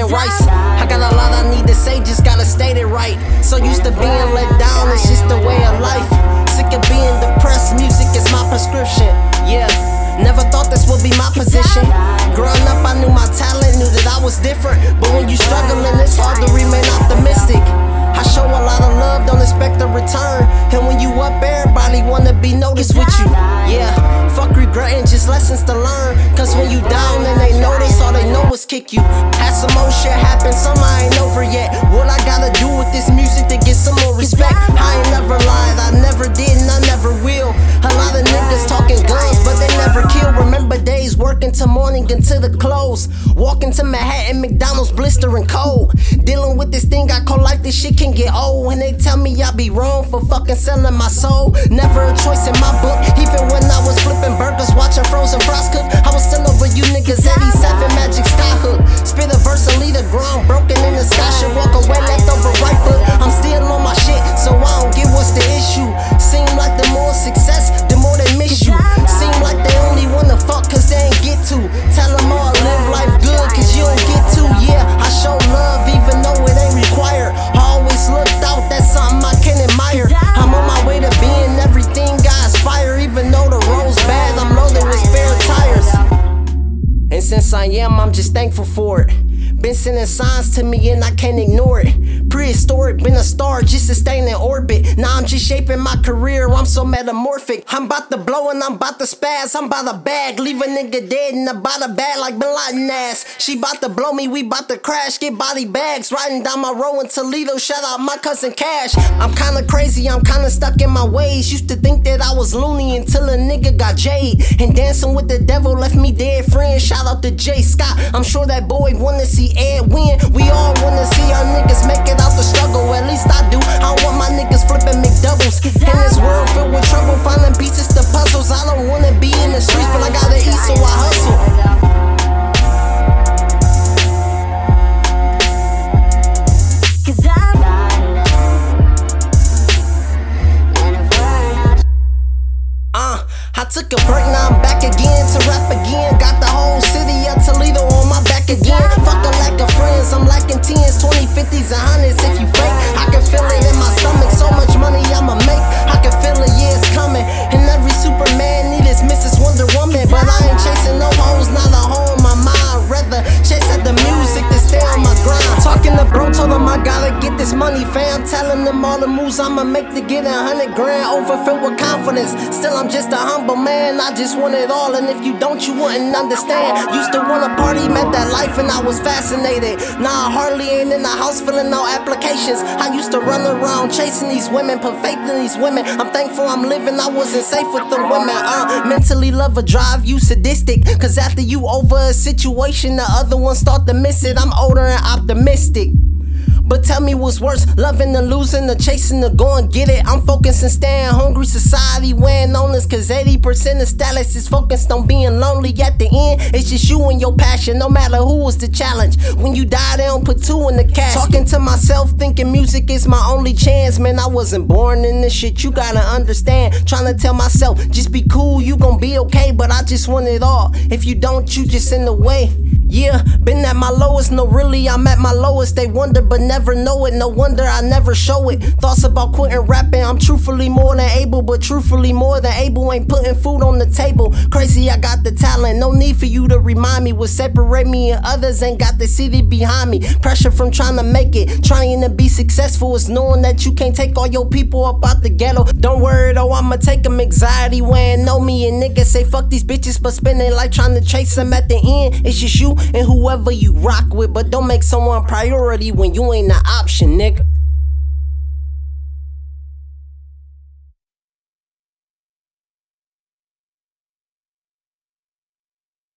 and rice. I got a lot I need to say, just gotta state it right. So used to being let down, it's just the way of life. Sick of being depressed, music is my prescription. Yeah, never thought this would be my position. Growing up, I knew my talent, knew that I was different. But when you struggling, it's hard to remain optimistic. I show a lot of love, don't expect a return. And when you up, everybody wanna be noticed with you. Yeah, fuck regretting, just lessons to learn. Cause when you down and they notice, all they know is kick you. Had some more shit happen, some I ain't over yet. What I gotta do with this music to get some more respect? I ain't never lied, I never did and I never will. A lot of niggas talking guns, but they never kill. Remember days working till morning until the close. Walking to Manhattan, McDonald's blistering cold. Dealing with this thing I call life, this shit can get old. And they tell me I be wrong for fucking selling my soul. Never a choice in my book, even when I was flipping burgers, watching frozen fries cook. I was still over you niggas, 87 Magic Skyhook. Spit a verse and lead a ground broken in the sky. Should walk away left over right foot. I'm still on my shit, so I don't get what's the issue. Seem like the more success, the more they miss you. Seem like they only wanna fuck cause they ain't get to. Tell them all live life good cause you don't get to. Yeah, I show love even though it ain't required. I always looked out, that's something I can admire. I'm on my way to being everything I aspire. Even though the road's bad, I'm loaded with spare tires. And since I am, I'm just thankful for it. Been sending signs to me and I can't ignore it. Prehistoric, been a star just to stay in orbit. Now I'm just shaping my career, I'm so metamorphic. I'm about to blow and I'm about to spaz. I'm about to bag, leave a nigga dead in about a bag like Bin Laden ass. She about to blow me, we about to crash, get body bags. Riding down my road in Toledo, shout out my cousin Cash. I'm kinda crazy, I'm kinda stuck in my ways. Used to think that I was loony until a nigga got Jade. And dancing with the devil left me dead friends. Shout out to Jay Scott, I'm sure that boy wanna see Ed win. We all wanna see our niggas make it out the struggle, at least I do. I don't want my niggas flipping McDoubles. In this world filled with trouble, finding pieces to puzzles. I don't wanna be in the streets, but I gotta eat, so I hustle. I took a break, now I'm back again to rap again. Got the whole city of Toledo on my back again. Fuck a lack of friends, I'm lacking 10s, 20, 50s, and 100s. If you fake, I can feel it in my stomach. So much money I'ma make, I can feel it, yeah, it's coming. And every Superman need his Mrs. Wonder Woman. But I ain't chasing no hoes, not a hoe in my mind. Rather chase at the music to stay on my grind. Talking to bro, told him I gotta get this money, fam. Telling them all the moves I'ma make to get 100 grand. Overfilled with confidence, still I'm just a humble man. I just want it all, and if you don't, you wouldn't understand. Used to wanna party, met that life, and I was fascinated. Now I hardly ain't in the house filling out applications. I used to run around chasing these women, put faith in these women. I'm thankful I'm living, I wasn't safe with the women. Mentally love a drive you sadistic, cause after you over a situation, the other ones start to miss it. I'm older and optimistic. But tell me what's worse, loving or losing or chasing or go and get it. I'm focused on staying hungry, society weighing on us. Cause 80% of status is focused on being lonely. At the end, it's just you and your passion, no matter who was the challenge. When you die, they don't put two in the cash. Talking to myself, thinking music is my only chance. Man, I wasn't born in this shit, you gotta understand. Trying to tell myself, just be cool, you gon' be okay. But I just want it all, if you don't, you just in the way. Yeah, been at my lowest, no really, I'm at my lowest. They wonder but never know it, no wonder I never show it. Thoughts about quitting rapping, I'm truthfully more than able. But truthfully more than able ain't putting food on the table. Crazy, I got the talent, no need for you to remind me. What separate me and others ain't got the city behind me. Pressure from trying to make it, trying to be successful is knowing that you can't take all your people up out the ghetto. Don't worry though, I'ma take them. Anxiety when know me, and niggas say fuck these bitches, but spending like trying to chase them. At the end, it's just you and whoever you rock with. But don't make someone priority when you ain't the option, nigga.